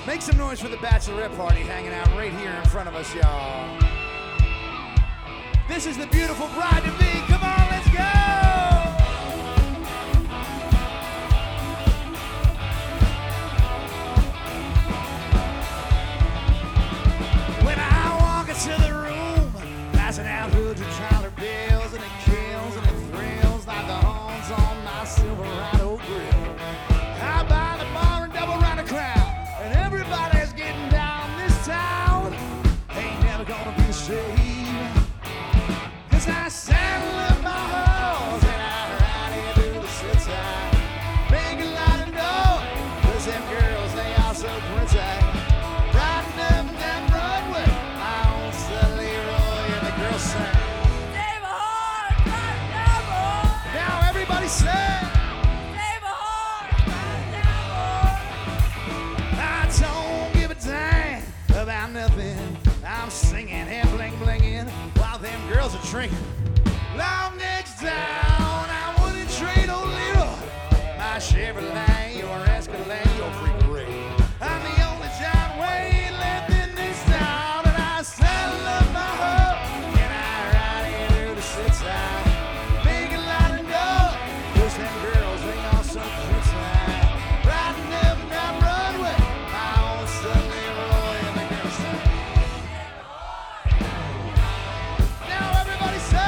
Make some noise for the bachelorette party hanging out right here in front of us, y'all. This is the beautiful bride-to-be. Come on, let's go! When I walk into the room, passing out hoods and dollar bills, and it kills and it thrills like the horns on my Silverado grill. I buy the bar and double round the crowd, and everybody's getting down this town. Ain't never gonna be the same, 'cause I saddle up my horse and I ride into the city. Make a lot of noise, 'cause them girls, they are so pretty. Riding up that Broadway, I own the Leroy, and the girls sing, Save a horse, right now, boy. now everybody sing. Save a horse, right now, boy. I don't give a damn about nothing. I'm singing and bling blinging while them girls are drinking. Long necks down, I wouldn't trade old Leroy, my Chevrolet, your Escalade, your freak ray. I'm the only John Wayne left in this town, and I saddle up my horse and I ride into the city. Make a lot of noise, 'cause them girls, they are so pretty. Riding up that Broadway, I own the Leroy, and the girls sing. Now everybody say,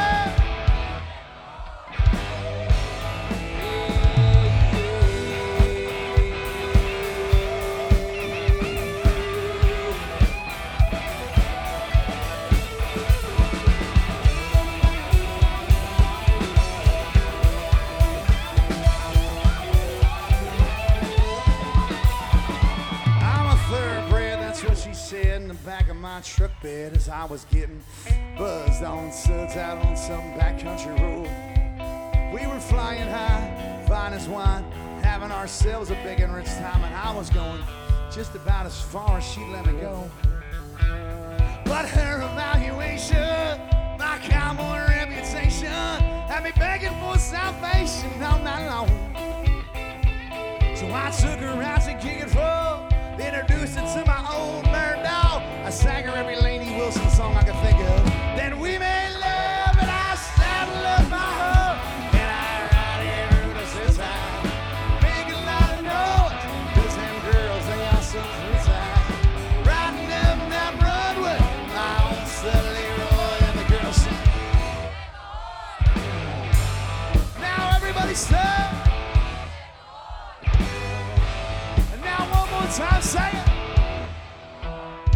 I'm a thoroughbred, that's what she said in the back of my truck bed as I was getting buzzed on suds out on some backcountry road. We were flying high, fine as wine, having ourselves a big and rich time, and I was going just about as far as she let me go. But her evaluation, my cowboy reputation, had me begging for salvation all night long. So I took her out to King and Full, introduced her to my old bird dog. I sang her every Lainey Wilson song I could think of. Then we made love and I saddled up my hoe, and I ride into the city. Make a lot of noise, 'cause them girls, they are so pretty. Riding up that Broadway, I own the Leroy, and the girls sing. Now everybody sing. And now one more time, say it.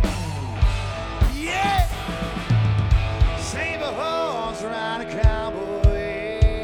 Yeah. Save a horse, ride a cowboy.